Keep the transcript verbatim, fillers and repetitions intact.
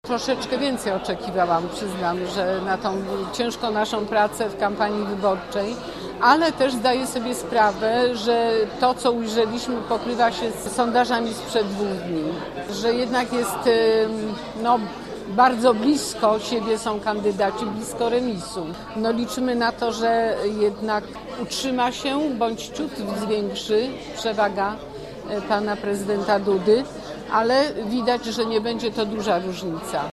Troszeczkę więcej oczekiwałam, przyznam, że na tą ciężką naszą pracę w kampanii wyborczej, ale też zdaję sobie sprawę, że to, co ujrzeliśmy, pokrywa się z sondażami sprzed dwóch dni. Że jednak jest no, bardzo blisko siebie są kandydaci, blisko remisu. No, liczymy na to, że jednak utrzyma się bądź ciut zwiększy przewaga pana prezydenta Dudy, ale widać, że nie będzie to duża różnica.